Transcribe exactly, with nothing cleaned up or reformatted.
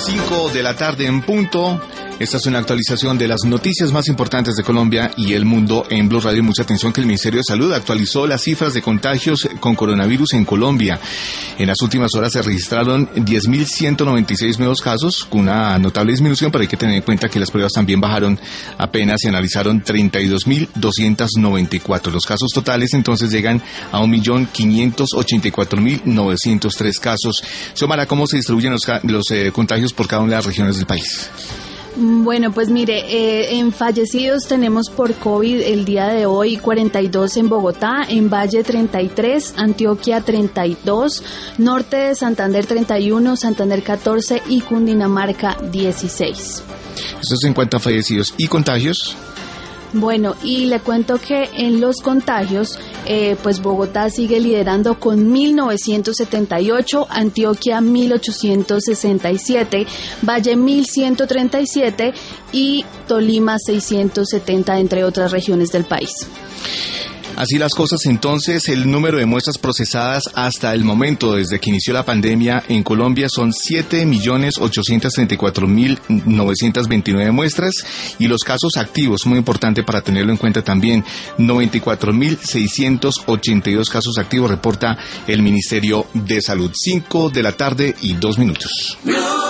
cinco de la tarde en punto. Esta es una actualización de las noticias más importantes de Colombia y el mundo en Blue Radio. Mucha atención que el Ministerio de Salud actualizó las cifras de contagios con coronavirus en Colombia. En las últimas horas se registraron diez mil ciento noventa y seis nuevos casos, con una notable disminución, pero hay que tener en cuenta que las pruebas también bajaron apenas y analizaron treinta y dos mil doscientos noventa y cuatro. Los casos totales entonces llegan a un millón quinientos ochenta y cuatro mil novecientos tres casos. Xiomara, ¿cómo se distribuyen los, los eh, contagios por cada una de las regiones del país? Bueno, pues mire, eh, en fallecidos tenemos por COVID el día de hoy cuarenta y dos en Bogotá, en Valle treinta y tres, Antioquia treinta y dos, Norte de Santander treinta y uno, Santander catorce y Cundinamarca dieciséis. Esto es en cuanto a fallecidos. ¿Y contagios? Bueno, y le cuento que en los contagios, eh, pues Bogotá sigue liderando con mil novecientos setenta y ocho, Antioquia mil ochocientos sesenta y siete, Valle mil ciento treinta y siete y Tolima seiscientos setenta, entre otras regiones del país. Así las cosas, entonces, el número de muestras procesadas hasta el momento, desde que inició la pandemia en Colombia, son siete millones ochocientos treinta y cuatro mil novecientos veintinueve muestras, y los casos activos, muy importante para tenerlo en cuenta también, noventa y cuatro mil seiscientos ochenta y dos casos activos, reporta el Ministerio de Salud. Cinco de la tarde y dos minutos.